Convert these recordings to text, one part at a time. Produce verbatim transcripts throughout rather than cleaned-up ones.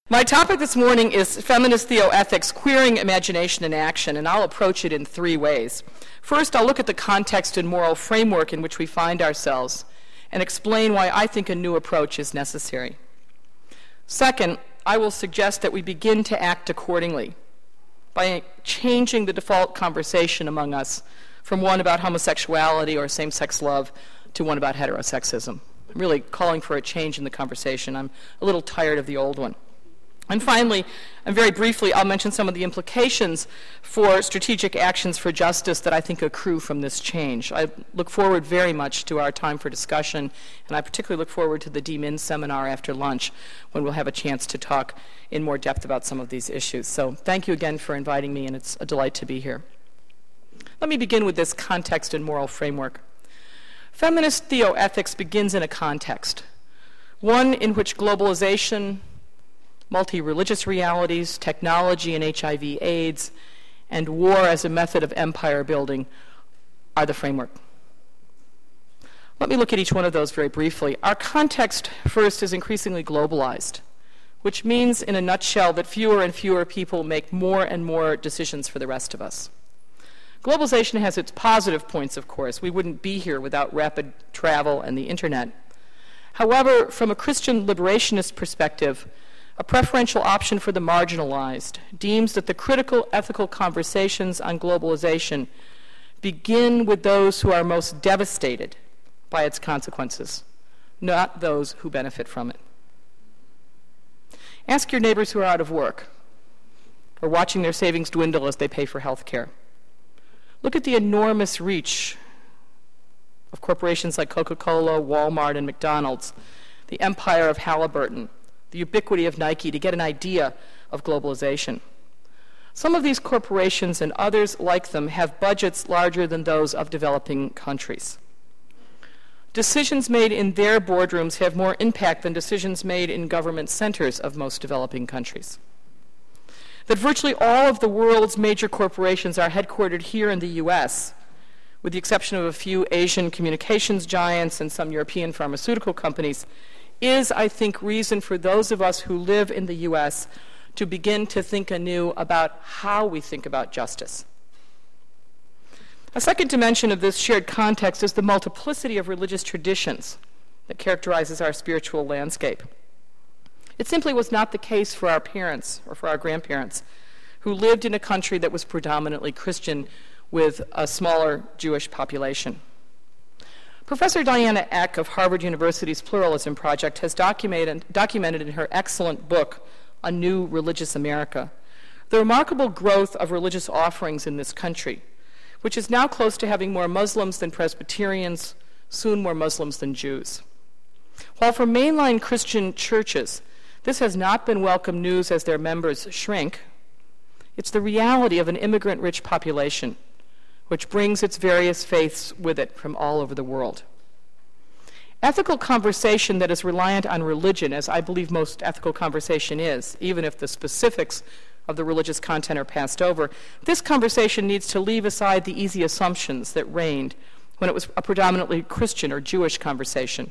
My topic this morning is feminist theoethics, queering imagination and action, and I'll approach it in three ways. First, I'll look at the context and moral framework in which we find ourselves and explain why I think a new approach is necessary. Second, I will suggest that we begin to act accordingly by changing the default conversation among us from one about homosexuality or same-sex love to one about heterosexism. I'm really calling for a change in the conversation. I'm a little tired of the old one. And finally, and very briefly, I'll mention some of the implications for strategic actions for justice that I think accrue from this change. I look forward very much to our time for discussion, and I particularly look forward to the D Min seminar after lunch when we'll have a chance to talk in more depth about some of these issues. So thank you again for inviting me, and it's a delight to be here. Let me begin with this context and moral framework. Feminist theoethics begins in a context, one in which globalization, multi-religious realities, technology and H I V AIDS, and war as a method of empire building are the framework. Let me look at each one of those very briefly. Our context, first, is increasingly globalized, which means, in a nutshell, that fewer and fewer people make more and more decisions for the rest of us. Globalization has its positive points, of course. We wouldn't be here without rapid travel and the internet. However, from a Christian liberationist perspective, a preferential option for the marginalized deems that the critical ethical conversations on globalization begin with those who are most devastated by its consequences, not those who benefit from it. Ask your neighbors who are out of work or watching their savings dwindle as they pay for health care. Look at the enormous reach of corporations like Coca-Cola, Walmart, and McDonald's, the empire of Halliburton, the ubiquity of Nike, to get an idea of globalization. Some of these corporations and others like them have budgets larger than those of developing countries. Decisions made in their boardrooms have more impact than decisions made in government centers of most developing countries. That virtually all of the world's major corporations are headquartered here in the U S, with the exception of a few Asian communications giants and some European pharmaceutical companies, is, I think, reason for those of us who live in the U S to begin to think anew about how we think about justice. A second dimension of this shared context is the multiplicity of religious traditions that characterizes our spiritual landscape. It simply was not the case for our parents or for our grandparents, who lived in a country that was predominantly Christian with a smaller Jewish population. Professor Diana Eck of Harvard University's Pluralism Project has documented, documented in her excellent book, A New Religious America, the remarkable growth of religious offerings in this country, which is now close to having more Muslims than Presbyterians, soon more Muslims than Jews. While for mainline Christian churches, this has not been welcome news as their members shrink, it's the reality of an immigrant-rich population which brings its various faiths with it from all over the world. Ethical conversation that is reliant on religion, as I believe most ethical conversation is, even if the specifics of the religious content are passed over, this conversation needs to leave aside the easy assumptions that reigned when it was a predominantly Christian or Jewish conversation.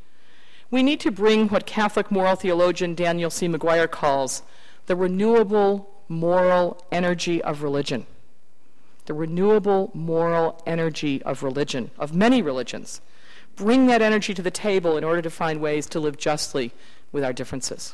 We need to bring what Catholic moral theologian Daniel C. McGuire calls the renewable moral energy of religion. The renewable moral energy of religion, of many religions. Bring that energy to the table in order to find ways to live justly with our differences.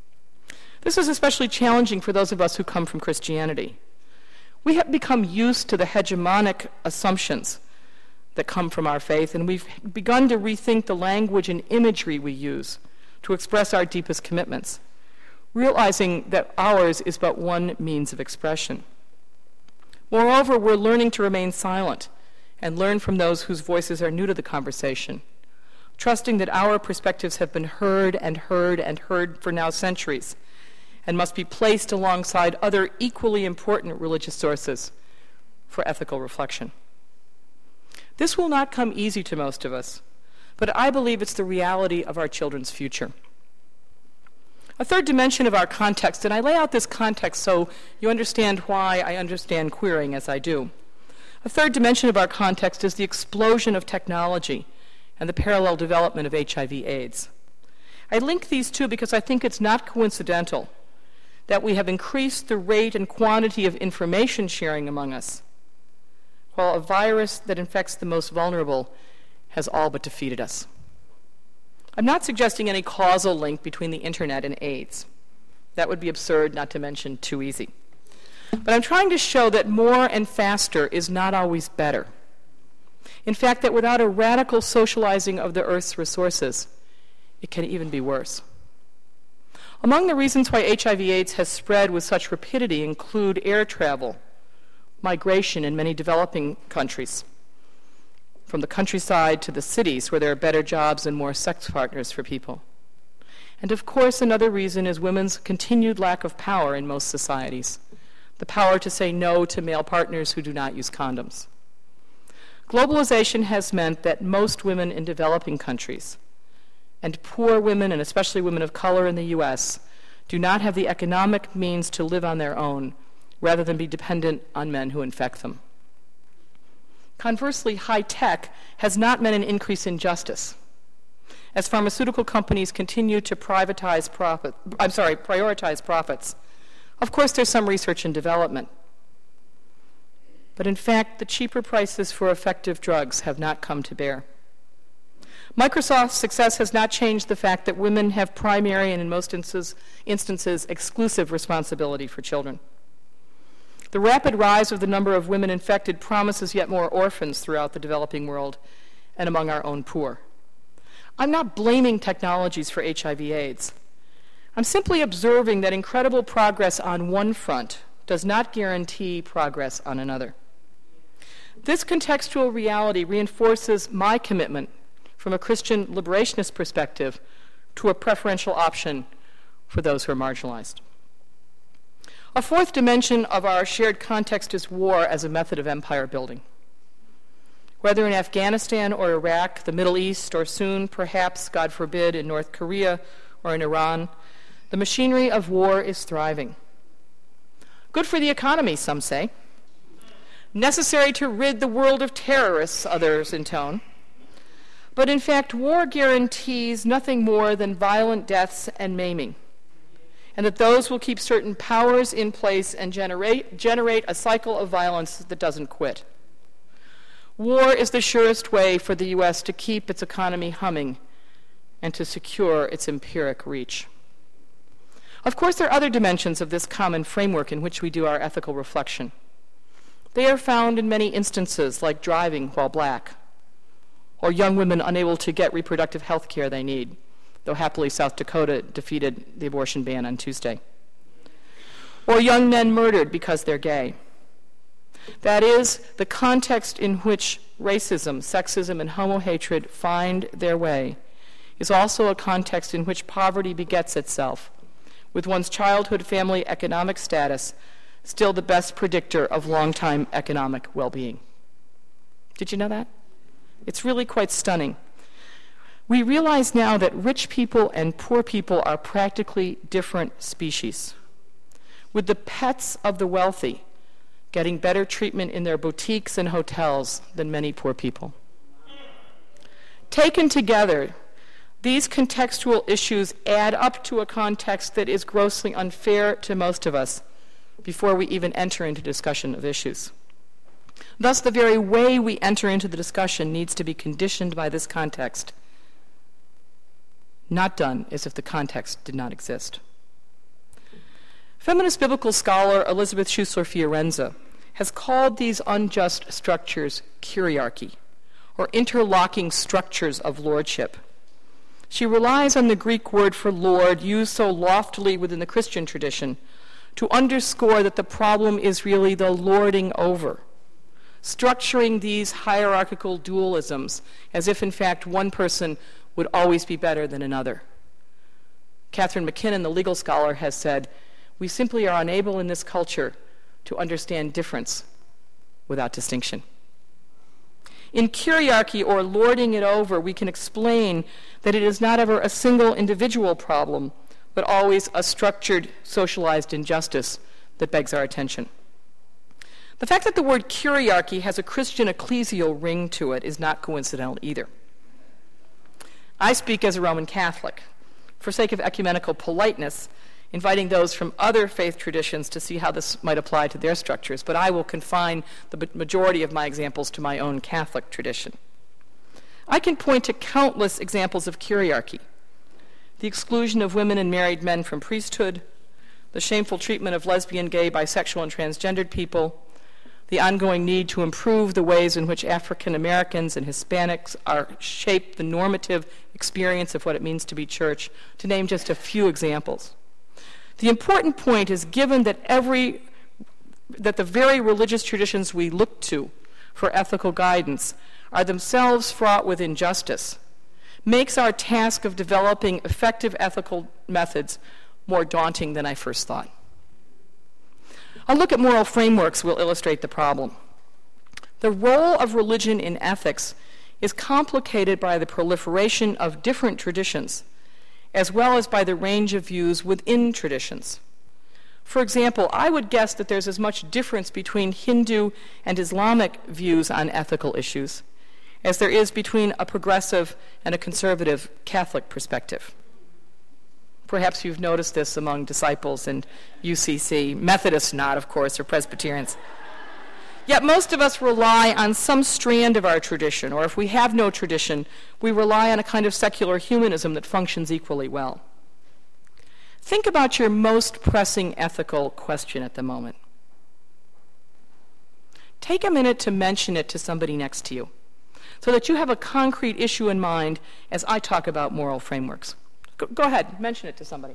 This is especially challenging for those of us who come from Christianity. We have become used to the hegemonic assumptions that come from our faith, and we've begun to rethink the language and imagery we use to express our deepest commitments, realizing that ours is but one means of expression. Moreover, we're learning to remain silent and learn from those whose voices are new to the conversation, trusting that our perspectives have been heard and heard and heard for now centuries and must be placed alongside other equally important religious sources for ethical reflection. This will not come easy to most of us, but I believe it's the reality of our children's future. A third dimension of our context, and I lay out this context so you understand why I understand queering as I do. A third dimension of our context is the explosion of technology and the parallel development of H I V AIDS. I link these two because I think it's not coincidental that we have increased the rate and quantity of information sharing among us, while a virus that infects the most vulnerable has all but defeated us. I'm not suggesting any causal link between the internet and AIDS. That would be absurd, not to mention too easy. But I'm trying to show that more and faster is not always better. In fact, that without a radical socializing of the Earth's resources, it can even be worse. Among the reasons why H I V AIDS has spread with such rapidity include air travel, migration in many developing countries, from the countryside to the cities where there are better jobs and more sex partners for people. And of course, another reason is women's continued lack of power in most societies, the power to say no to male partners who do not use condoms. Globalization has meant that most women in developing countries, and poor women, and especially women of color in the U S, do not have the economic means to live on their own, rather than be dependent on men who infect them. Conversely, high tech has not meant an increase in justice. As pharmaceutical companies continue to privatize profit, I'm sorry, prioritize profits, of course there's some research and development. But in fact, the cheaper prices for effective drugs have not come to bear. Microsoft's success has not changed the fact that women have primary and, in most instances, instances, exclusive responsibility for children. The rapid rise of the number of women infected promises yet more orphans throughout the developing world and among our own poor. I'm not blaming technologies for H I V AIDS. I'm simply observing that incredible progress on one front does not guarantee progress on another. This contextual reality reinforces my commitment from a Christian liberationist perspective to a preferential option for those who are marginalized. A fourth dimension of our shared context is war as a method of empire building. Whether in Afghanistan or Iraq, the Middle East, or soon, perhaps, God forbid, in North Korea or in Iran, the machinery of war is thriving. Good for the economy, some say. Necessary to rid the world of terrorists, others intone. But in fact, war guarantees nothing more than violent deaths and maiming, and that those will keep certain powers in place and generate, generate a cycle of violence that doesn't quit. War is the surest way for the U S to keep its economy humming and to secure its empiric reach. Of course, there are other dimensions of this common framework in which we do our ethical reflection. They are found in many instances, like driving while black, or young women unable to get reproductive health care they need, though happily South Dakota defeated the abortion ban on Tuesday. Or young men murdered because they're gay. That is, the context in which racism, sexism, and homo-hatred find their way is also a context in which poverty begets itself, with one's childhood, family, economic status still the best predictor of long-time economic well-being. Did you know that? It's really quite stunning. We realize now that rich people and poor people are practically different species, with the pets of the wealthy getting better treatment in their boutiques and hotels than many poor people. Taken together, these contextual issues add up to a context that is grossly unfair to most of us before we even enter into discussion of issues. Thus, the very way we enter into the discussion needs to be conditioned by this context, not done as if the context did not exist. Feminist biblical scholar Elizabeth Schussler-Fiorenza has called these unjust structures kyriarchy, or interlocking structures of lordship. She relies on the Greek word for lord, used so loftily within the Christian tradition, to underscore that the problem is really the lording over, structuring these hierarchical dualisms as if, in fact, one person would always be better than another. Catherine McKinnon, the legal scholar, has said, "We simply are unable in this culture to understand difference without distinction." In kyriarchy, or lording it over, we can explain that it is not ever a single individual problem, but always a structured, socialized injustice that begs our attention. The fact that the word kyriarchy has a Christian ecclesial ring to it is not coincidental either. I speak as a Roman Catholic. For sake of ecumenical politeness, inviting those from other faith traditions to see how this might apply to their structures, but I will confine the majority of my examples to my own Catholic tradition. I can point to countless examples of kyriarchy: the exclusion of women and married men from priesthood, the shameful treatment of lesbian, gay, bisexual, and transgendered people, the ongoing need to improve the ways in which African Americans and Hispanics are shape the normative experience of what it means to be church, to name just a few examples. The important point is, given that every that the very religious traditions we look to for ethical guidance are themselves fraught with injustice, makes our task of developing effective ethical methods more daunting than I first thought. A look at moral frameworks will illustrate the problem. The role of religion in ethics is complicated by the proliferation of different traditions, as well as by the range of views within traditions. For example, I would guess that there's as much difference between Hindu and Islamic views on ethical issues as there is between a progressive and a conservative Catholic perspective. Perhaps you've noticed this among disciples in U C C, Methodists not, of course, or Presbyterians. Yet most of us rely on some strand of our tradition, or if we have no tradition, we rely on a kind of secular humanism that functions equally well. Think about your most pressing ethical question at the moment. Take a minute to mention it to somebody next to you, so that you have a concrete issue in mind as I talk about moral frameworks. Go, go ahead, mention it to somebody.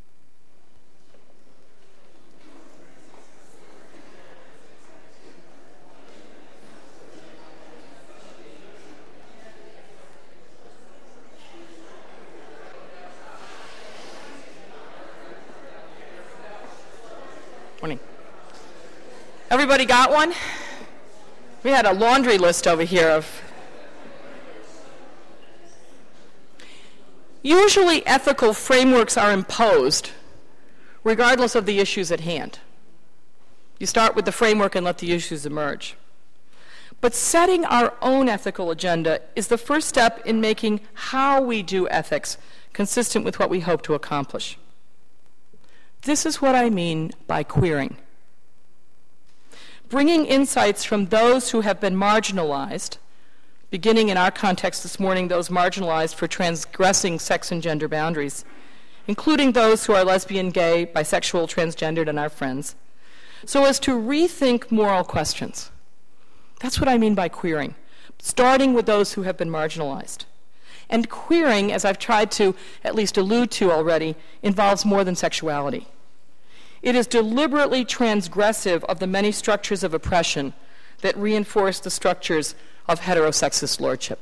Morning. Everybody got one? We had a laundry list over here of... Usually ethical frameworks are imposed regardless of the issues at hand. You start with the framework and let the issues emerge. But setting our own ethical agenda is the first step in making how we do ethics consistent with what we hope to accomplish. This is what I mean by queering. Bringing insights from those who have been marginalized, beginning in our context this morning, those marginalized for transgressing sex and gender boundaries, including those who are lesbian, gay, bisexual, transgendered, and our friends, so as to rethink moral questions. That's what I mean by queering, starting with those who have been marginalized. And queering, as I've tried to at least allude to already, involves more than sexuality. It is deliberately transgressive of the many structures of oppression that reinforce the structures of heterosexist lordship.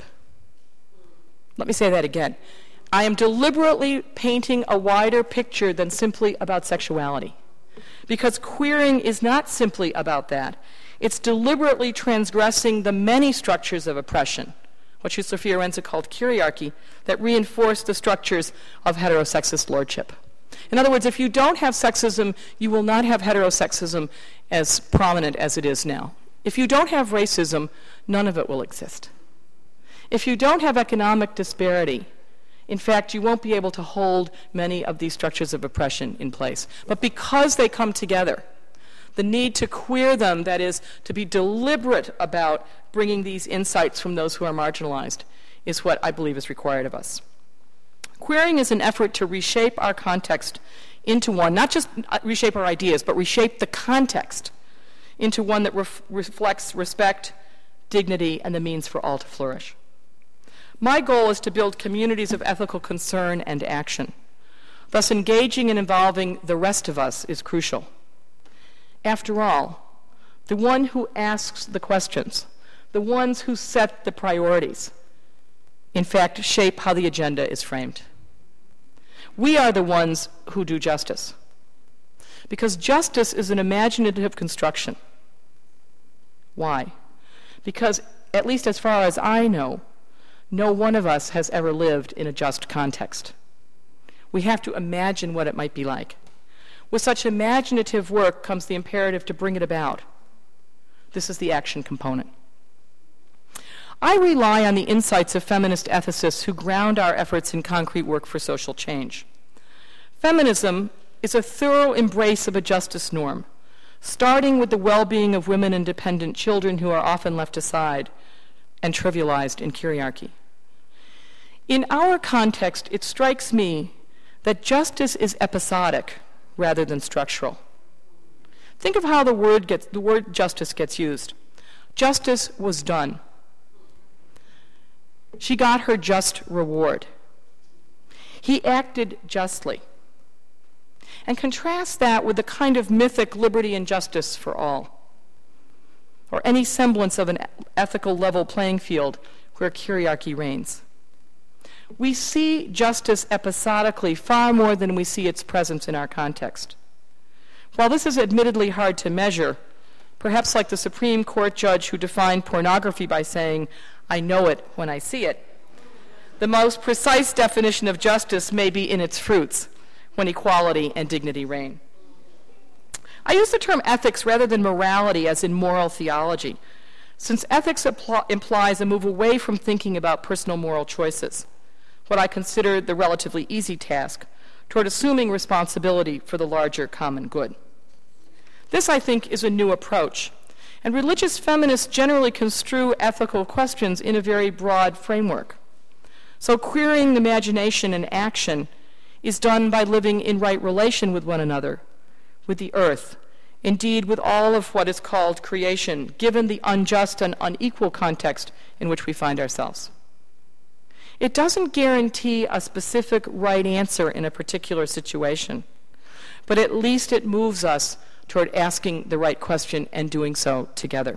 Let me say that again. I am deliberately painting a wider picture than simply about sexuality, because queering is not simply about that. It's deliberately transgressing the many structures of oppression, what Sophia Arenza called kyriarchy, that reinforce the structures of heterosexist lordship. In other words, if you don't have sexism, you will not have heterosexism as prominent as it is now. If you don't have racism, none of it will exist. If you don't have economic disparity, in fact, you won't be able to hold many of these structures of oppression in place. But because they come together, the need to queer them, that is, to be deliberate about bringing these insights from those who are marginalized, is what I believe is required of us. Queering is an effort to reshape our context into one, not just reshape our ideas, but reshape the context into one that ref- reflects respect, dignity, and the means for all to flourish. My goal is to build communities of ethical concern and action. Thus, engaging and involving the rest of us is crucial. After all, the one who asks the questions, the ones who set the priorities, in fact, shape how the agenda is framed. We are the ones who do justice, because justice is an imaginative construction. Why? Because, at least as far as I know, no one of us has ever lived in a just context. We have to imagine what it might be like. With such imaginative work comes the imperative to bring it about. This is the action component. I rely on the insights of feminist ethicists who ground our efforts in concrete work for social change. Feminism, is a thorough embrace of a justice norm, starting with the well-being of women and dependent children who are often left aside and trivialized in kyriarchy. In our context, it strikes me that justice is episodic rather than structural. Think of how the word gets, the word justice gets used. Justice was done. She got her just reward. He acted justly. And contrast that with the kind of mythic liberty and justice for all, or any semblance of an ethical level playing field where kyriarchy reigns. We see justice episodically far more than we see its presence in our context. While this is admittedly hard to measure, perhaps like the Supreme Court judge who defined pornography by saying, "I know it when I see it," the most precise definition of justice may be in its fruits, when equality and dignity reign. I use the term ethics rather than morality as in moral theology, since ethics impl- implies a move away from thinking about personal moral choices, what I consider the relatively easy task, toward assuming responsibility for the larger common good. This, I think, is a new approach, and religious feminists generally construe ethical questions in a very broad framework. So querying imagination and action is done by living in right relation with one another, with the earth, indeed with all of what is called creation, given the unjust and unequal context in which we find ourselves. It doesn't guarantee a specific right answer in a particular situation, but at least it moves us toward asking the right question and doing so together.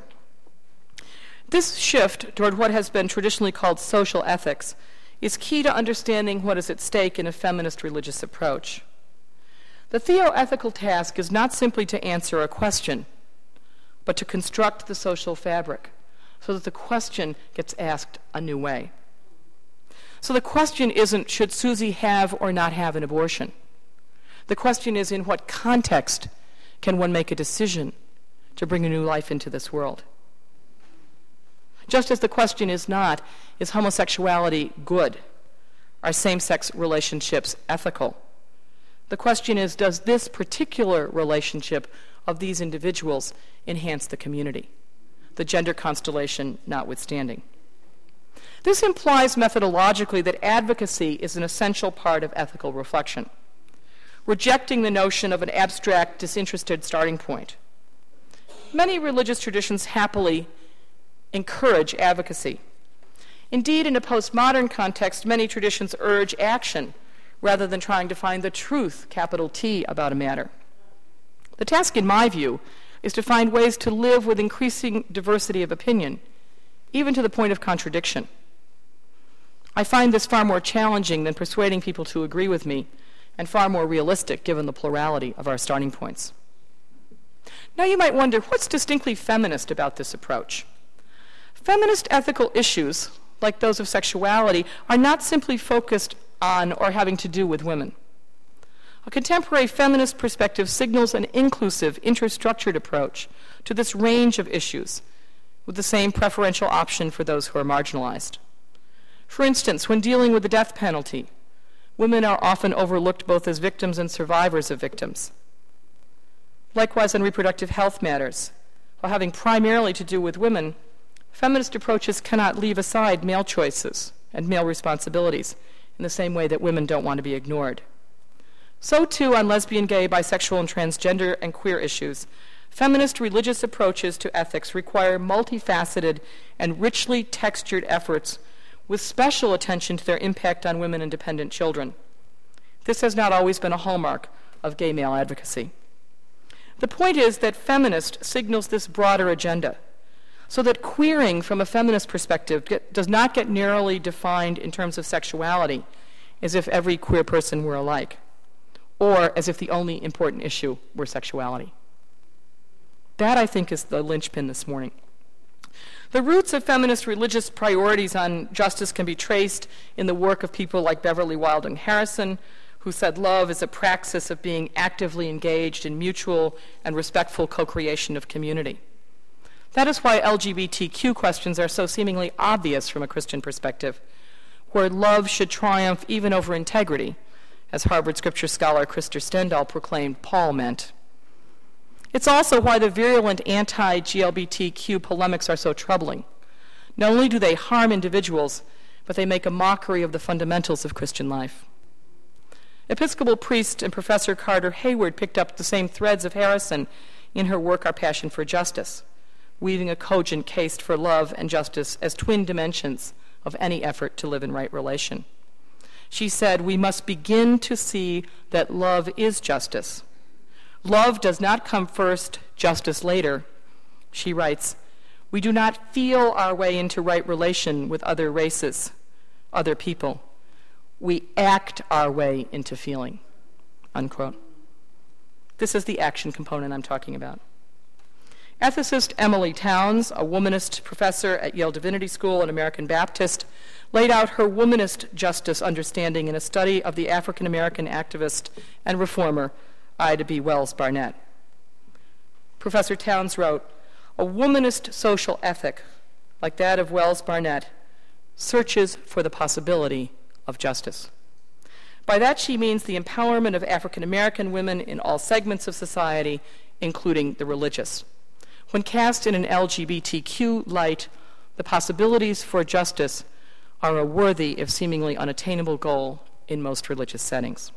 This shift toward what has been traditionally called social ethics is key to understanding what is at stake in a feminist religious approach. The theoethical task is not simply to answer a question, but to construct the social fabric so that the question gets asked a new way. So the question isn't, should Susie have or not have an abortion? The question is, in what context can one make a decision to bring a new life into this world? Just as the question is not, is homosexuality good? Are same-sex relationships ethical? The question is, does this particular relationship of these individuals enhance the community? The gender constellation notwithstanding. This implies methodologically that advocacy is an essential part of ethical reflection, rejecting the notion of an abstract, disinterested starting point. Many religious traditions happily encourage advocacy. Indeed, in a postmodern context, many traditions urge action rather than trying to find the truth, capital T, about a matter. The task, in my view, is to find ways to live with increasing diversity of opinion, even to the point of contradiction. I find this far more challenging than persuading people to agree with me, and far more realistic given the plurality of our starting points. Now you might wonder, what's distinctly feminist about this approach? Feminist ethical issues, like those of sexuality, are not simply focused on or having to do with women. A contemporary feminist perspective signals an inclusive, interstructured approach to this range of issues, with the same preferential option for those who are marginalized. For instance, when dealing with the death penalty, women are often overlooked both as victims and survivors of victims. Likewise, on reproductive health matters, while having primarily to do with women, feminist approaches cannot leave aside male choices and male responsibilities in the same way that women don't want to be ignored. So too on lesbian, gay, bisexual, and transgender and queer issues, feminist religious approaches to ethics require multifaceted and richly textured efforts with special attention to their impact on women and dependent children. This has not always been a hallmark of gay male advocacy. The point is that feminist signals this broader agenda, so that queering from a feminist perspective get, does not get narrowly defined in terms of sexuality, as if every queer person were alike, or as if the only important issue were sexuality. That, I think, is the linchpin this morning. The roots of feminist religious priorities on justice can be traced in the work of people like Beverly Wilding Harrison, who said love is a praxis of being actively engaged in mutual and respectful co-creation of community. That is why L G B T Q questions are so seemingly obvious from a Christian perspective, where love should triumph even over integrity, as Harvard scripture scholar Krister Stendahl proclaimed Paul meant. It's also why the virulent anti-G L B T Q polemics are so troubling. Not only do they harm individuals, but they make a mockery of the fundamentals of Christian life. Episcopal priest and Professor Carter Hayward picked up the same threads of Harrison in her work Our Passion for Justice, weaving a cogent case for love and justice as twin dimensions of any effort to live in right relation. She said, "We must begin to see that love is justice. Love does not come first, justice later." She writes, "We do not feel our way into right relation with other races, other people. We act our way into feeling," unquote. This is the action component I'm talking about. Ethicist Emily Towns, a womanist professor at Yale Divinity School and American Baptist, laid out her womanist justice understanding in a study of the African-American activist and reformer Ida B. Wells Barnett. Professor Towns wrote, "A womanist social ethic, like that of Wells Barnett, searches for the possibility of justice." By that she means the empowerment of African-American women in all segments of society, including the religious. When cast in an L G B T Q light, the possibilities for justice are a worthy, if seemingly unattainable, goal in most religious settings.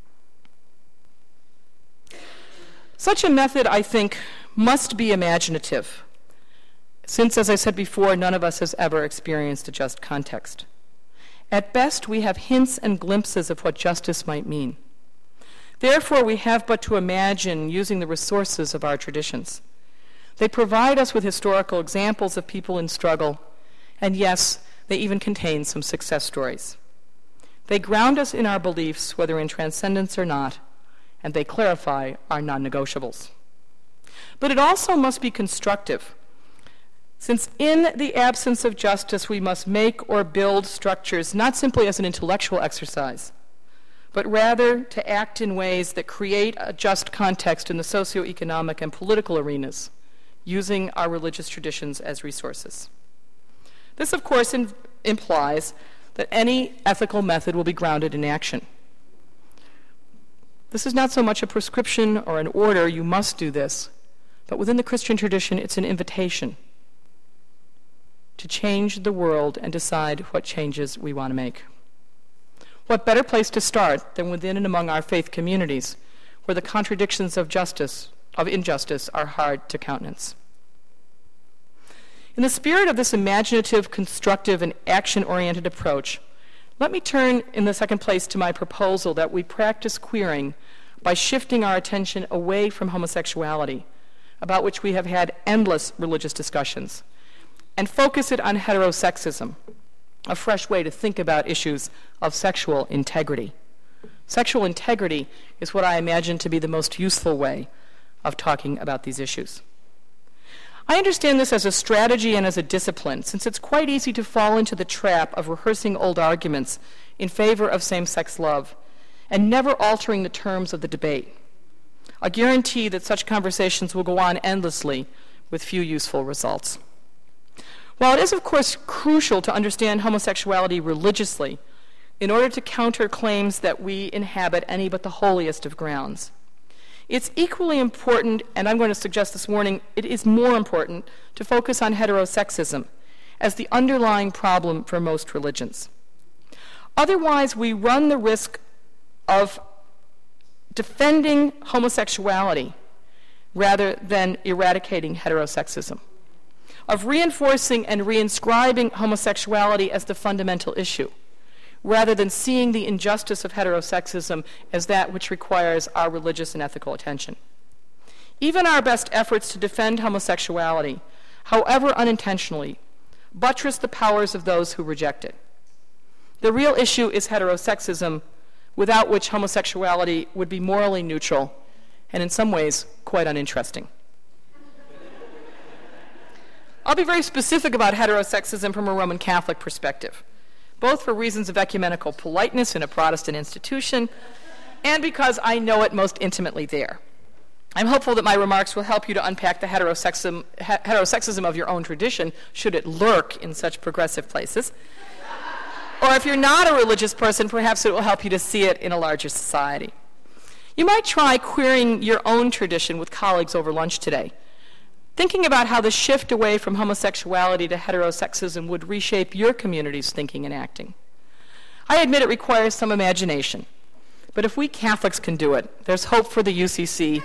Such a method, I think, must be imaginative, since, as I said before, none of us has ever experienced a just context. At best, we have hints and glimpses of what justice might mean. Therefore, we have but to imagine using the resources of our traditions. They provide us with historical examples of people in struggle, and yes, they even contain some success stories. They ground us in our beliefs, whether in transcendence or not, and they clarify our non-negotiables. But it also must be constructive, since in the absence of justice, we must make or build structures not simply as an intellectual exercise, but rather to act in ways that create a just context in the socioeconomic and political arenas, using our religious traditions as resources. This, of course, in- implies that any ethical method will be grounded in action. This is not so much a prescription or an order, you must do this, but within the Christian tradition, it's an invitation to change the world and decide what changes we want to make. What better place to start than within and among our faith communities, where the contradictions of justice, of injustice, are hard to countenance. In the spirit of this imaginative, constructive, and action-oriented approach, let me turn in the second place to my proposal that we practice queering by shifting our attention away from homosexuality, about which we have had endless religious discussions, and focus it on heterosexism, a fresh way to think about issues of sexual integrity. Sexual integrity is what I imagine to be the most useful way of talking about these issues. I understand this as a strategy and as a discipline, since it's quite easy to fall into the trap of rehearsing old arguments in favor of same-sex love and never altering the terms of the debate. I guarantee that such conversations will go on endlessly with few useful results. While it is, of course, crucial to understand homosexuality religiously in order to counter claims that we inhabit any but the holiest of grounds, it's equally important, and I'm going to suggest this morning, it is more important to focus on heterosexism as the underlying problem for most religions. Otherwise, we run the risk of defending homosexuality rather than eradicating heterosexism, of reinforcing and reinscribing homosexuality as the fundamental issue, rather than seeing the injustice of heterosexism as that which requires our religious and ethical attention. Even our best efforts to defend homosexuality, however unintentionally, buttress the powers of those who reject it. The real issue is heterosexism, without which homosexuality would be morally neutral and in some ways quite uninteresting. I'll be very specific about heterosexism from a Roman Catholic perspective, both for reasons of ecumenical politeness in a Protestant institution and because I know it most intimately there. I'm hopeful that my remarks will help you to unpack the heterosexism, heterosexism of your own tradition, should it lurk in such progressive places. Or if you're not a religious person, perhaps it will help you to see it in a larger society. You might try querying your own tradition with colleagues over lunch today, thinking about how the shift away from homosexuality to heterosexism would reshape your community's thinking and acting. I admit it requires some imagination, but if we Catholics can do it, there's hope for the U C C,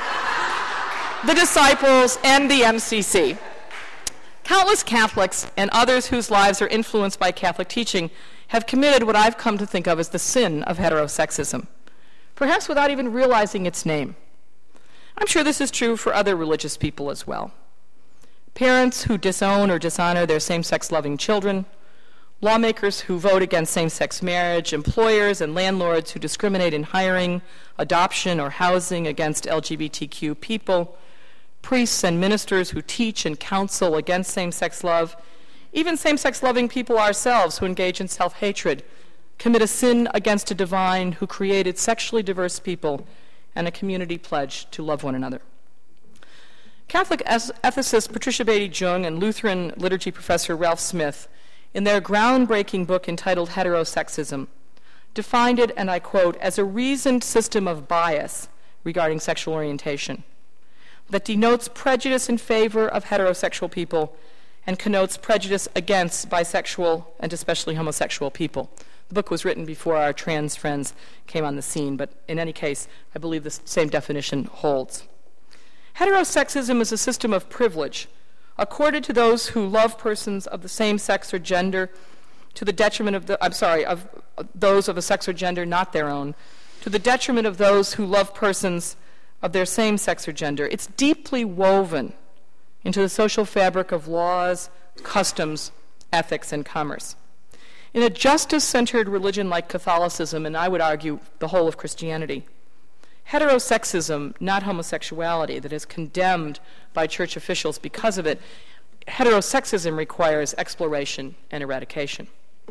the Disciples, and the M C C. Countless Catholics and others whose lives are influenced by Catholic teaching have committed what I've come to think of as the sin of heterosexism, perhaps without even realizing its name. I'm sure this is true for other religious people as well. Parents who disown or dishonor their same-sex loving children, lawmakers who vote against same-sex marriage, employers and landlords who discriminate in hiring, adoption, or housing against L G B T Q people, priests and ministers who teach and counsel against same-sex love, even same-sex loving people ourselves who engage in self-hatred, commit a sin against a divine who created sexually diverse people and a community pledge to love one another. Catholic ethicist Patricia Beatty-Jung and Lutheran liturgy professor Ralph Smith, in their groundbreaking book entitled Heterosexism, defined it, and I quote, as a reasoned system of bias regarding sexual orientation that denotes prejudice in favor of heterosexual people and connotes prejudice against bisexual and especially homosexual people. The book was written before our trans friends came on the scene, but in any case, I believe the same definition holds. Heterosexism is a system of privilege accorded to those who love persons of the same sex or gender to the detriment of the, I'm sorry, of those of a sex or gender not their own, to the detriment of those who love persons of their same sex or gender. It's deeply woven into the social fabric of laws, customs, ethics, and commerce. In a justice-centered religion like Catholicism, and I would argue the whole of Christianity, heterosexism, not homosexuality, that is condemned by church officials because of it, heterosexism requires exploration and eradication.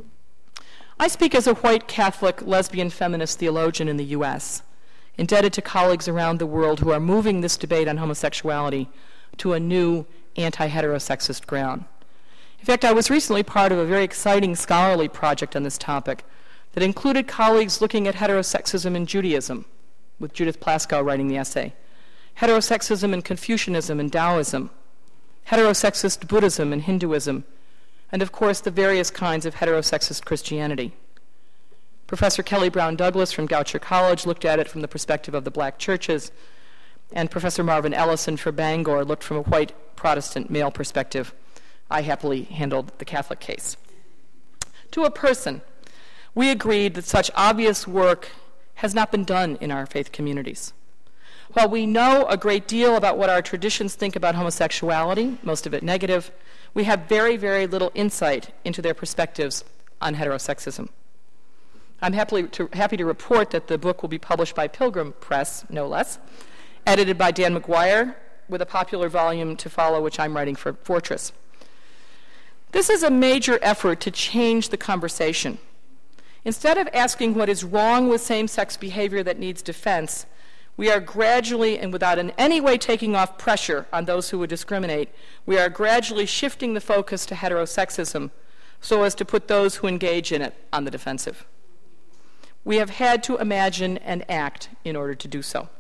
I speak as a white Catholic lesbian feminist theologian in the U S, indebted to colleagues around the world who are moving this debate on homosexuality to a new anti-heterosexist ground. In fact, I was recently part of a very exciting scholarly project on this topic that included colleagues looking at heterosexism in Judaism, with Judith Plaskow writing the essay, heterosexism and Confucianism and Taoism, heterosexist Buddhism and Hinduism, and of course the various kinds of heterosexist Christianity. Professor Kelly Brown Douglas from Goucher College looked at it from the perspective of the black churches, and Professor Marvin Ellison from Bangor looked from a white Protestant male perspective. I happily handled the Catholic case. To a person, we agreed that such obvious work has not been done in our faith communities. While we know a great deal about what our traditions think about homosexuality, most of it negative, we have very, very little insight into their perspectives on heterosexism. I'm happily to, happy to report that the book will be published by Pilgrim Press, no less, edited by Dan McGuire, with a popular volume to follow, which I'm writing for Fortress. This is a major effort to change the conversation. Instead of asking what is wrong with same-sex behavior that needs defense, we are gradually, and without in any way taking off pressure on those who would discriminate, we are gradually shifting the focus to heterosexism so as to put those who engage in it on the defensive. We have had to imagine and act in order to do so.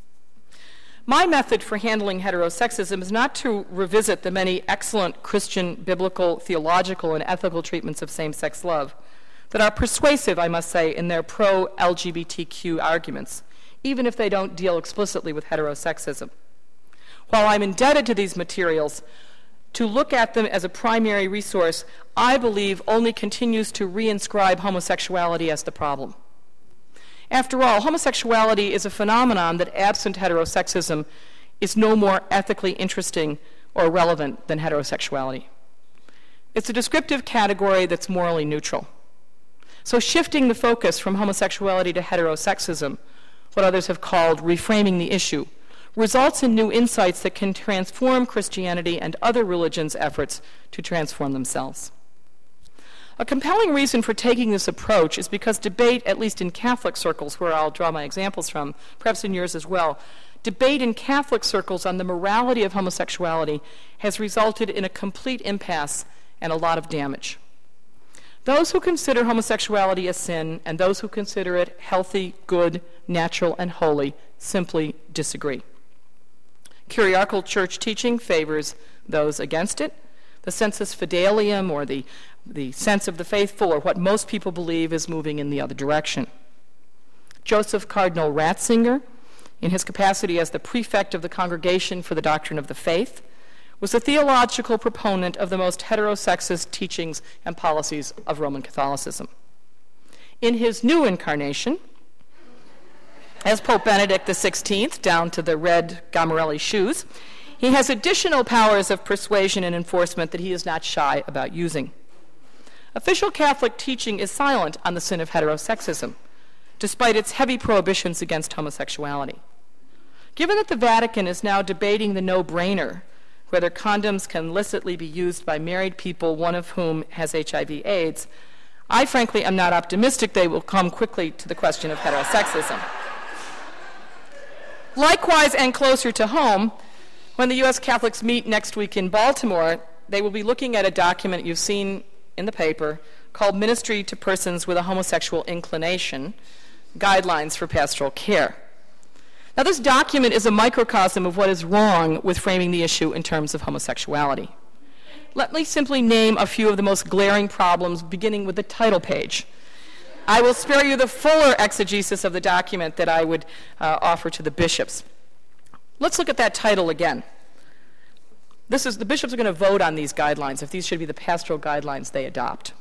My method for handling heterosexism is not to revisit the many excellent Christian, biblical, theological, and ethical treatments of same-sex love that are persuasive, I must say, in their pro-L G B T Q arguments, even if they don't deal explicitly with heterosexism. While I'm indebted to these materials, to look at them as a primary resource, I believe only continues to reinscribe homosexuality as the problem. After all, homosexuality is a phenomenon that, absent heterosexism, is no more ethically interesting or relevant than heterosexuality. It's a descriptive category that's morally neutral. So shifting the focus from homosexuality to heterosexism, what others have called reframing the issue, results in new insights that can transform Christianity and other religions' efforts to transform themselves. A compelling reason for taking this approach is because debate, at least in Catholic circles, where I'll draw my examples from, perhaps in yours as well, debate in Catholic circles on the morality of homosexuality has resulted in a complete impasse and a lot of damage. Those who consider homosexuality a sin and those who consider it healthy, good, natural, and holy simply disagree. Kyriarchal church teaching favors those against it. The sensus fidelium, or the, the sense of the faithful, or what most people believe, is moving in the other direction. Joseph Cardinal Ratzinger, in his capacity as the prefect of the Congregation for the Doctrine of the Faith, was a theological proponent of the most heterosexist teachings and policies of Roman Catholicism. In his new incarnation, as Pope Benedict the sixteenth, down to the red Gamarelli shoes, he has additional powers of persuasion and enforcement that he is not shy about using. Official Catholic teaching is silent on the sin of heterosexism, despite its heavy prohibitions against homosexuality. Given that the Vatican is now debating the no-brainer whether condoms can licitly be used by married people, one of whom has H I V AIDS, I frankly am not optimistic they will come quickly to the question of heterosexism. Likewise, and closer to home, when the U S Catholics meet next week in Baltimore, they will be looking at a document you've seen in the paper called Ministry to Persons with a Homosexual Inclination, Guidelines for Pastoral Care. Now, this document is a microcosm of what is wrong with framing the issue in terms of homosexuality. Let me simply name a few of the most glaring problems, beginning with the title page. I will spare you the fuller exegesis of the document that I would uh, offer to the bishops. Let's look at that title again. This is, the bishops are going to vote on these guidelines, if these should be the pastoral guidelines they adopt.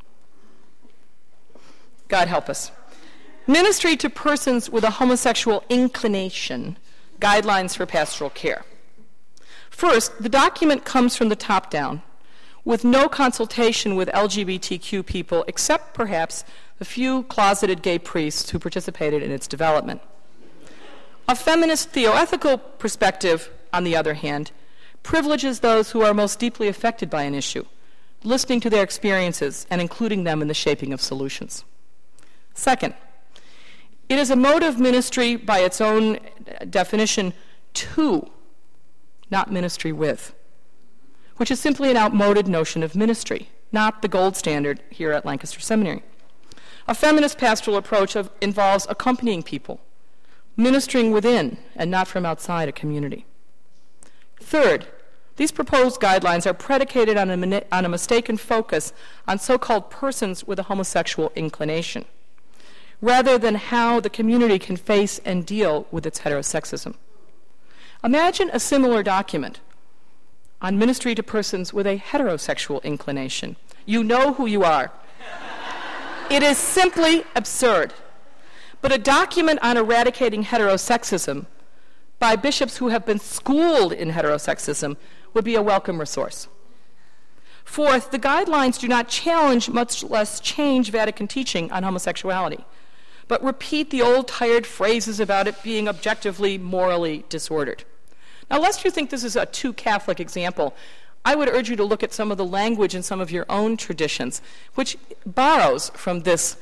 God help us. Ministry to Persons with a Homosexual Inclination, Guidelines for Pastoral Care. First, the document comes from the top down, with no consultation with L G B T Q people, except perhaps the few closeted gay priests who participated in its development. A feminist theoethical perspective, on the other hand, privileges those who are most deeply affected by an issue, listening to their experiences and including them in the shaping of solutions. Second, it is a mode of ministry by its own definition to, not ministry with, which is simply an outmoded notion of ministry, not the gold standard here at Lancaster Seminary. A feminist pastoral approach of, involves accompanying people, ministering within and not from outside a community. Third, these proposed guidelines are predicated on a, on a mistaken focus on so-called persons with a homosexual inclination, rather than how the community can face and deal with its heterosexism. Imagine a similar document on ministry to persons with a heterosexual inclination. You know who you are. It is simply absurd. But a document on eradicating heterosexism by bishops who have been schooled in heterosexism would be a welcome resource. Fourth, the guidelines do not challenge, much less change, Vatican teaching on homosexuality, but repeat the old tired phrases about it being objectively morally disordered. Now, lest you think this is a too Catholic example, I would urge you to look at some of the language in some of your own traditions, which borrows from this.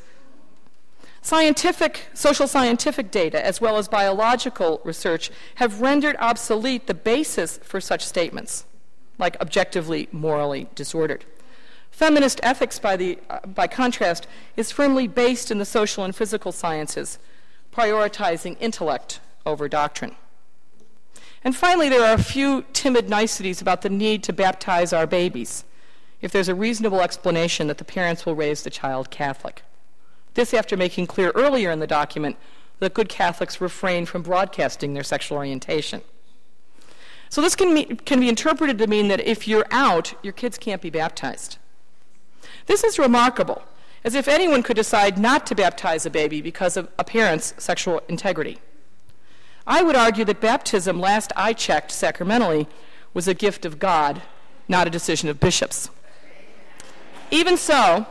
Scientific, social scientific data, as well as biological research, have rendered obsolete the basis for such statements, like objectively morally disordered. Feminist ethics, by, the, uh, by contrast, is firmly based in the social and physical sciences, prioritizing intellect over doctrine. And finally, there are a few timid niceties about the need to baptize our babies, if there's a reasonable explanation that the parents will raise the child Catholic. This after making clear earlier in the document that good Catholics refrain from broadcasting their sexual orientation. So this can, mean, can be interpreted to mean that if you're out, your kids can't be baptized. This is remarkable, as if anyone could decide not to baptize a baby because of a parent's sexual integrity. I would argue that baptism, last I checked sacramentally, was a gift of God, not a decision of bishops. Even so,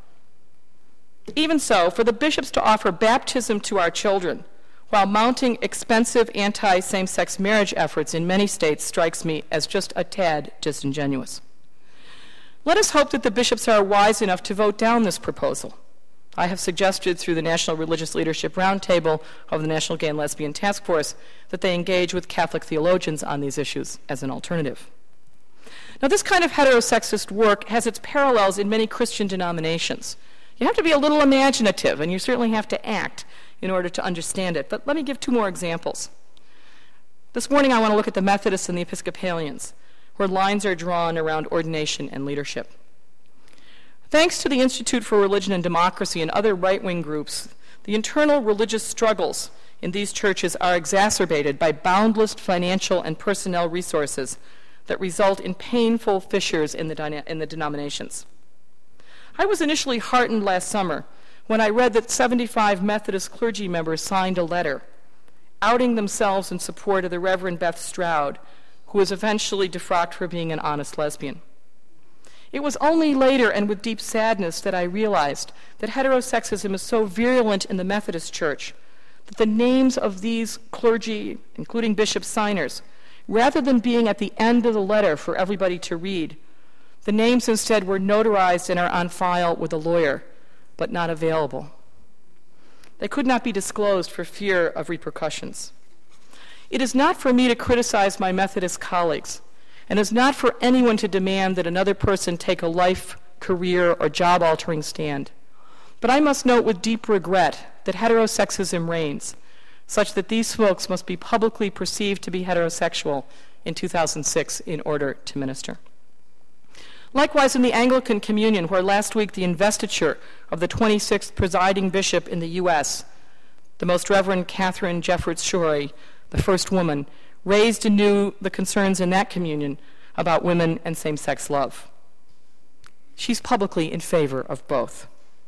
even so, for the bishops to offer baptism to our children while mounting expensive anti-same-sex marriage efforts in many states strikes me as just a tad disingenuous. Let us hope that the bishops are wise enough to vote down this proposal. I have suggested through the National Religious Leadership Roundtable of the National Gay and Lesbian Task Force that they engage with Catholic theologians on these issues as an alternative. Now, this kind of heterosexist work has its parallels in many Christian denominations. You have to be a little imaginative, and you certainly have to act in order to understand it. But let me give two more examples. This morning, I want to look at the Methodists and the Episcopalians, where lines are drawn around ordination and leadership. Thanks to the Institute for Religion and Democracy and other right-wing groups, the internal religious struggles in these churches are exacerbated by boundless financial and personnel resources that result in painful fissures in the, dyna- in the denominations. I was initially heartened last summer when I read that seventy-five Methodist clergy members signed a letter outing themselves in support of the Reverend Beth Stroud, who was eventually defrocked for being an honest lesbian. It was only later and with deep sadness that I realized that heterosexism is so virulent in the Methodist Church that the names of these clergy, including bishop signers, rather than being at the end of the letter for everybody to read, the names instead were notarized and are on file with a lawyer, but not available. They could not be disclosed for fear of repercussions. It is not for me to criticize my Methodist colleagues, and is not for anyone to demand that another person take a life, career, or job-altering stand. But I must note with deep regret that heterosexism reigns, such that these folks must be publicly perceived to be heterosexual in two thousand six in order to minister. Likewise, in the Anglican Communion, where last week the investiture of the twenty-sixth presiding bishop in the U S, the Most Reverend Catherine Jeffords Schori, the first woman, raised anew the concerns in that communion about women and same-sex love. She's publicly in favor of both.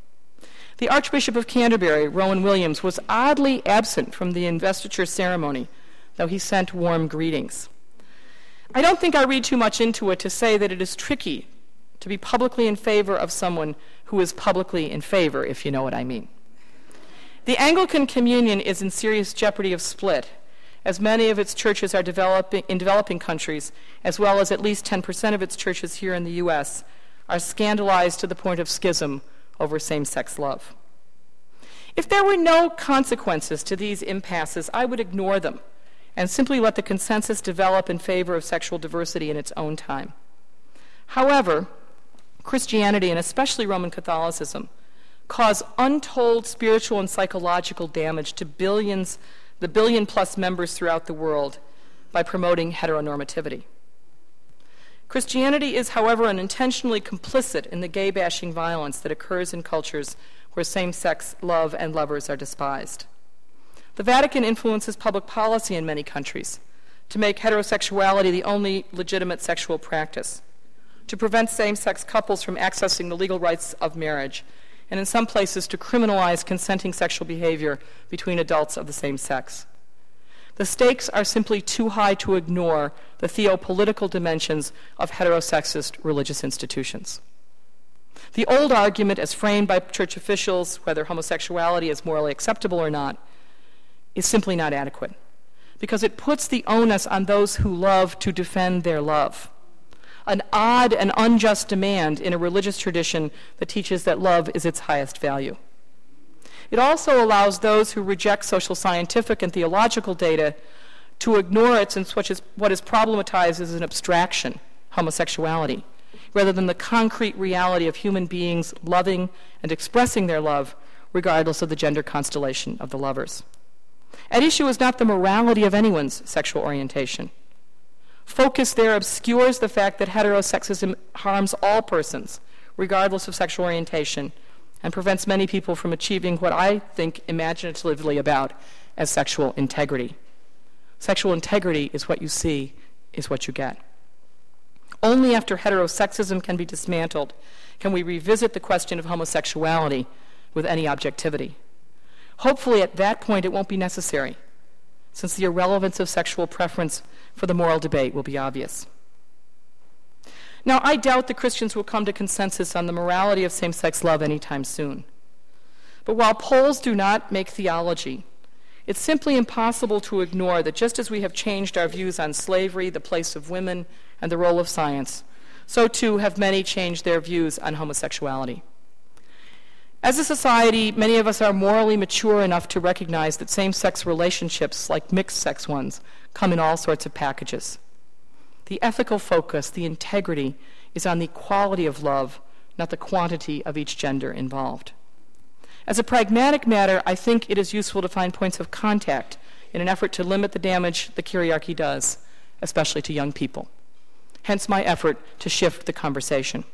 The Archbishop of Canterbury, Rowan Williams, was oddly absent from the investiture ceremony, though he sent warm greetings. I don't think I read too much into it to say that it is tricky to be publicly in favor of someone who is publicly in favor, if you know what I mean. The Anglican Communion is in serious jeopardy of split, as many of its churches are developing in developing countries, as well as at least ten percent of its churches here in the U S, are scandalized to the point of schism over same-sex love. If there were no consequences to these impasses, I would ignore them and simply let the consensus develop in favor of sexual diversity in its own time. However, Christianity, and especially Roman Catholicism, cause untold spiritual and psychological damage to billions the billion-plus members throughout the world by promoting heteronormativity. Christianity is, however, unintentionally complicit in the gay-bashing violence that occurs in cultures where same-sex love and lovers are despised. The Vatican influences public policy in many countries to make heterosexuality the only legitimate sexual practice, to prevent same-sex couples from accessing the legal rights of marriage, and in some places to criminalize consenting sexual behavior between adults of the same sex. The stakes are simply too high to ignore the theopolitical dimensions of heterosexist religious institutions. The old argument, as framed by church officials, whether homosexuality is morally acceptable or not, is simply not adequate, because it puts the onus on those who love to defend their love, an odd and unjust demand in a religious tradition that teaches that love is its highest value. It also allows those who reject social scientific and theological data to ignore it since what is, what is problematized as an abstraction, homosexuality, rather than the concrete reality of human beings loving and expressing their love regardless of the gender constellation of the lovers. At issue is not the morality of anyone's sexual orientation. Focus there obscures the fact that heterosexism harms all persons, regardless of sexual orientation, and prevents many people from achieving what I think imaginatively about as sexual integrity. Sexual integrity is what you see, is what you get. Only after heterosexism can be dismantled can we revisit the question of homosexuality with any objectivity. Hopefully at that point it won't be necessary, since the irrelevance of sexual preference for the moral debate will be obvious. Now, I doubt that Christians will come to consensus on the morality of same-sex love anytime soon. But while polls do not make theology, it's simply impossible to ignore that just as we have changed our views on slavery, the place of women, and the role of science, so too have many changed their views on homosexuality. As a society, many of us are morally mature enough to recognize that same-sex relationships, like mixed-sex ones, come in all sorts of packages. The ethical focus, the integrity, is on the quality of love, not the quantity of each gender involved. As a pragmatic matter, I think it is useful to find points of contact in an effort to limit the damage the kyriarchy does, especially to young people. Hence my effort to shift the conversation.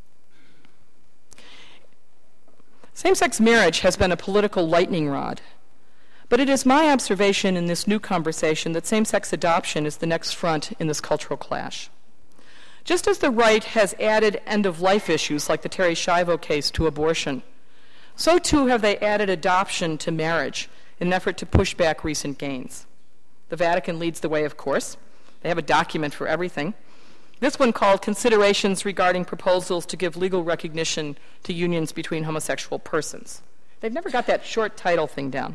Same-sex marriage has been a political lightning rod, but it is my observation in this new conversation that same-sex adoption is the next front in this cultural clash. Just as the right has added end-of-life issues like the Terry Schiavo case to abortion, so too have they added adoption to marriage in an effort to push back recent gains. The Vatican leads the way, of course. They have a document for everything. This one called Considerations Regarding Proposals to Give Legal Recognition to Unions Between Homosexual Persons. They've never got that short title thing down.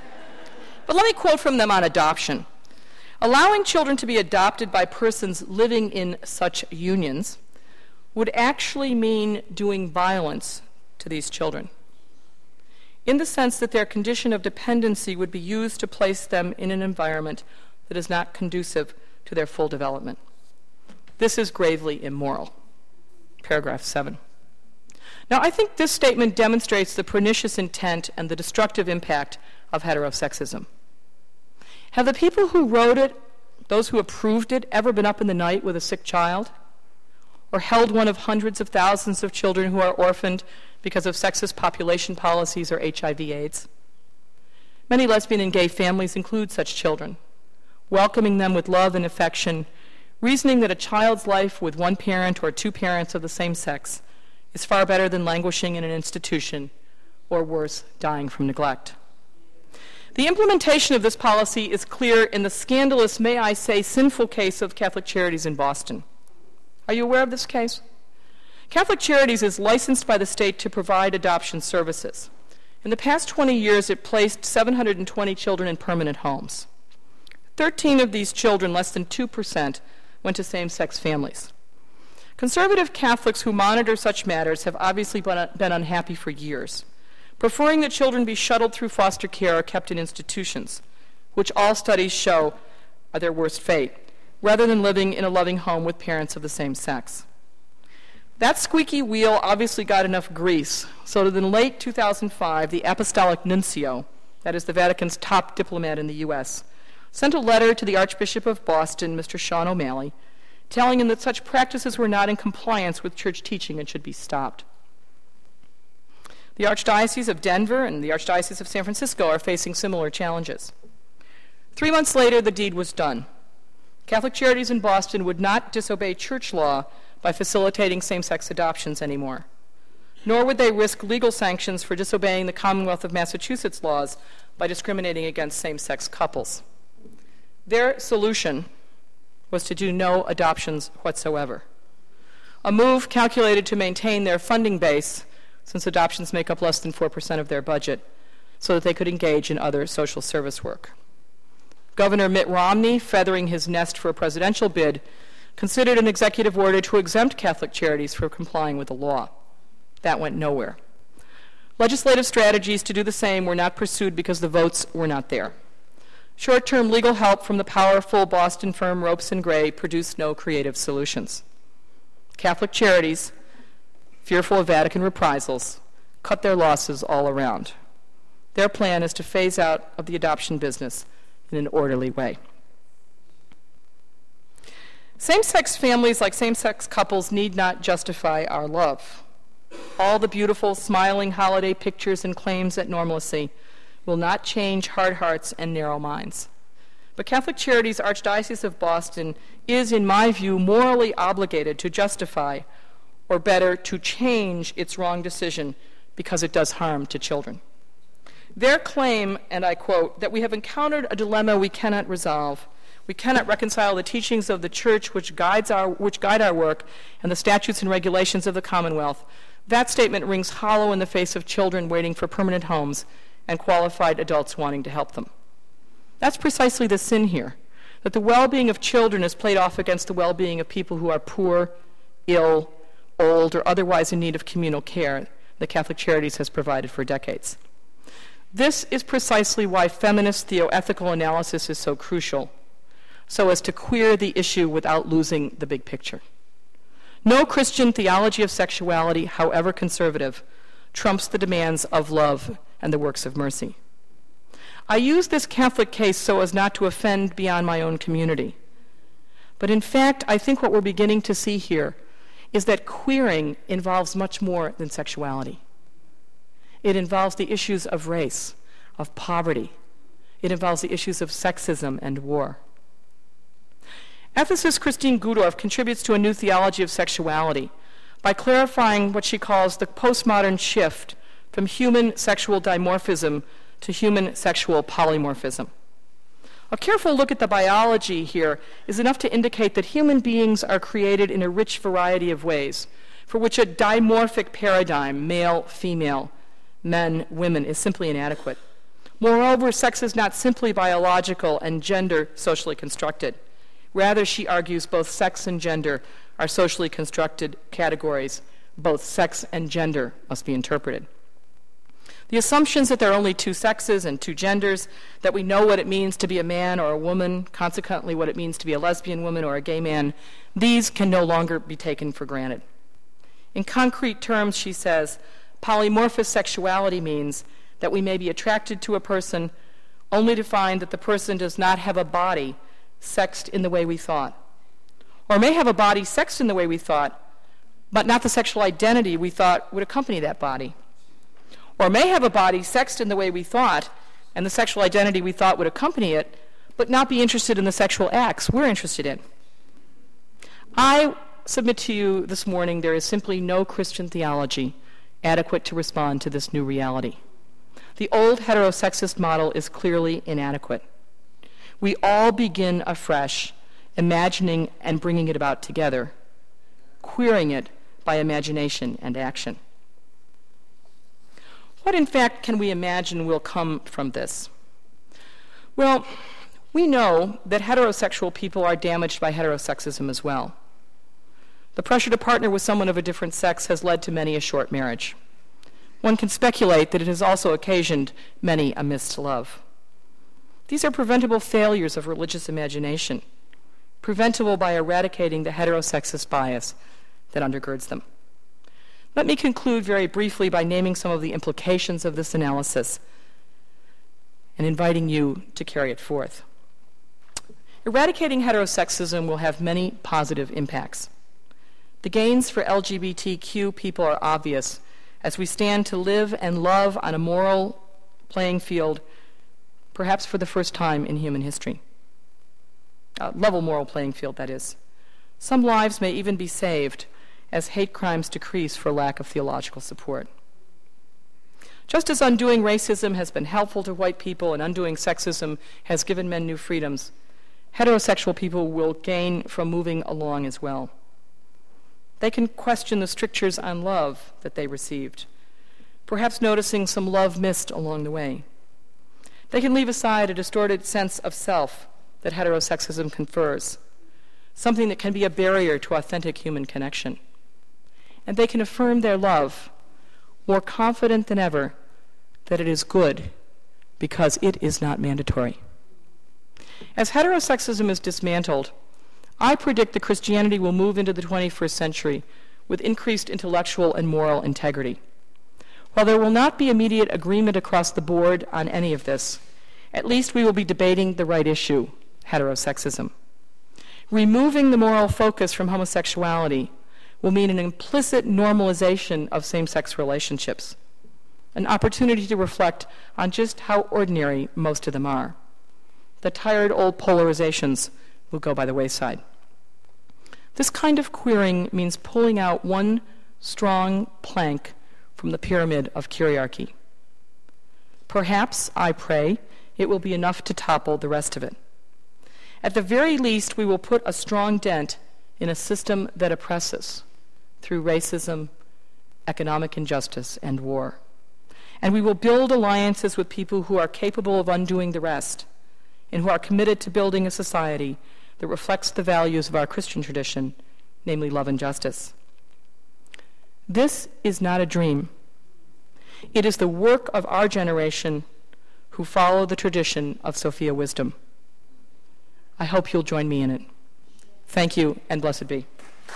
But let me quote from them on adoption. Allowing children to be adopted by persons living in such unions would actually mean doing violence to these children, in the sense that their condition of dependency would be used to place them in an environment that is not conducive to their full development. This is gravely immoral. Paragraph seven. Now, I think this statement demonstrates the pernicious intent and the destructive impact of heterosexism. Have the people who wrote it, those who approved it, ever been up in the night with a sick child? Or held one of hundreds of thousands of children who are orphaned because of sexist population policies or H I V AIDS? Many lesbian and gay families include such children, welcoming them with love and affection, reasoning that a child's life with one parent or two parents of the same sex is far better than languishing in an institution, or worse, dying from neglect. The implementation of this policy is clear in the scandalous, may I say, sinful case of Catholic Charities in Boston. Are you aware of this case? Catholic Charities is licensed by the state to provide adoption services. In the past twenty years, it placed seven hundred twenty children in permanent homes. thirteen of these children, less than two percent, went to same-sex families. Conservative Catholics who monitor such matters have obviously been unhappy for years, preferring that children be shuttled through foster care or kept in institutions, which all studies show are their worst fate, rather than living in a loving home with parents of the same sex. That squeaky wheel obviously got enough grease, so that in late two thousand five, the Apostolic Nuncio, that is the Vatican's top diplomat in the U S, sent a letter to the Archbishop of Boston, Mister Sean O'Malley, telling him that such practices were not in compliance with church teaching and should be stopped. The Archdiocese of Denver and the Archdiocese of San Francisco are facing similar challenges. Three months later, the deed was done. Catholic Charities in Boston would not disobey church law by facilitating same-sex adoptions anymore, nor would they risk legal sanctions for disobeying the Commonwealth of Massachusetts laws by discriminating against same-sex couples. Their solution was to do no adoptions whatsoever, a move calculated to maintain their funding base, since adoptions make up less than four percent of their budget, so that they could engage in other social service work. Governor Mitt Romney, feathering his nest for a presidential bid, considered an executive order to exempt Catholic Charities from complying with the law. That went nowhere. Legislative strategies to do the same were not pursued because the votes were not there. Short-term legal help from the powerful Boston firm Ropes and Gray produced no creative solutions. Catholic Charities, fearful of Vatican reprisals, cut their losses all around. Their plan is to phase out of the adoption business in an orderly way. Same-sex families, like same-sex couples, need not justify our love. All the beautiful, smiling holiday pictures and claims at normalcy will not change hard hearts and narrow minds. But Catholic Charities Archdiocese of Boston is, in my view, morally obligated to justify, or better, to change its wrong decision because it does harm to children. Their claim, and I quote, that we have encountered a dilemma we cannot resolve. We cannot reconcile the teachings of the Church which guides our, which guide our work and the statutes and regulations of the Commonwealth. That statement rings hollow in the face of children waiting for permanent homes and qualified adults wanting to help them. That's precisely the sin here, that the well-being of children is played off against the well-being of people who are poor, ill, old, or otherwise in need of communal care that Catholic Charities has provided for decades. This is precisely why feminist theoethical analysis is so crucial. so as to queer the issue without losing the big picture. No Christian theology of sexuality, however conservative, trumps the demands of love and the works of mercy. I use this Catholic case so as not to offend beyond my own community. But in fact, I think what we're beginning to see here is that queering involves much more than sexuality. It involves the issues of race, of poverty. It involves the issues of sexism and war. Ethicist Christine Gudorf contributes to a new theology of sexuality by clarifying what she calls the postmodern shift from human sexual dimorphism to human sexual polymorphism. A careful look at the biology here is enough to indicate that human beings are created in a rich variety of ways, for which a dimorphic paradigm, male, female, men, women, is simply inadequate. Moreover, sex is not simply biological and gender socially constructed. Rather, she argues both sex and gender are socially constructed categories. Both sex and gender must be interpreted. The assumptions that there are only two sexes and two genders, that we know what it means to be a man or a woman, consequently what it means to be a lesbian woman or a gay man, these can no longer be taken for granted. In concrete terms, she says, polymorphous sexuality means that we may be attracted to a person only to find that the person does not have a body sexed in the way we thought, or may have a body sexed in the way we thought, but not the sexual identity we thought would accompany that body, or may have a body sexed in the way we thought and the sexual identity we thought would accompany it, but not be interested in the sexual acts we're interested in. I submit to you this morning there is simply no Christian theology adequate to respond to this new reality. The old heterosexist model is clearly inadequate. We all begin afresh, imagining and bringing it about together, queering it by imagination and action. What, in fact, can we imagine will come from this? Well, we know that heterosexual people are damaged by heterosexism as well. The pressure to partner with someone of a different sex has led to many a short marriage. One can speculate that it has also occasioned many a missed love. These are preventable failures of religious imagination, preventable by eradicating the heterosexist bias that undergirds them. Let me conclude very briefly by naming some of the implications of this analysis and inviting you to carry it forth. Eradicating heterosexism will have many positive impacts. The gains for L G B T Q people are obvious as we stand to live and love on a moral playing field, perhaps for the first time in human history. A level moral playing field, that is. Some lives may even be saved as hate crimes decrease for lack of theological support. Just as undoing racism has been helpful to white people and undoing sexism has given men new freedoms, heterosexual people will gain from moving along as well. They can question the strictures on love that they received, perhaps noticing some love missed along the way. They can leave aside a distorted sense of self that heterosexism confers, something that can be a barrier to authentic human connection. And they can affirm their love, more confident than ever that it is good because it is not mandatory. As heterosexism is dismantled, I predict that Christianity will move into the twenty-first century with increased intellectual and moral integrity. While there will not be immediate agreement across the board on any of this, at least we will be debating the right issue, heterosexism. Removing the moral focus from homosexuality will mean an implicit normalization of same-sex relationships, an opportunity to reflect on just how ordinary most of them are. The tired old polarizations will go by the wayside. This kind of queering means pulling out one strong plank from the pyramid of kyriarchy. Perhaps, I pray, it will be enough to topple the rest of it. At the very least, we will put a strong dent in a system that oppresses through racism, economic injustice, and war. And we will build alliances with people who are capable of undoing the rest and who are committed to building a society that reflects the values of our Christian tradition, namely love and justice. This is not a dream. It is the work of our generation who follow the tradition of Sophia Wisdom. I hope you'll join me in it. Thank you, and blessed be.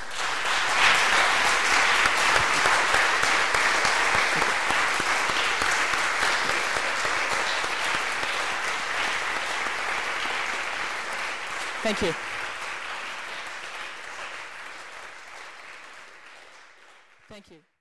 Thank you. Thank you.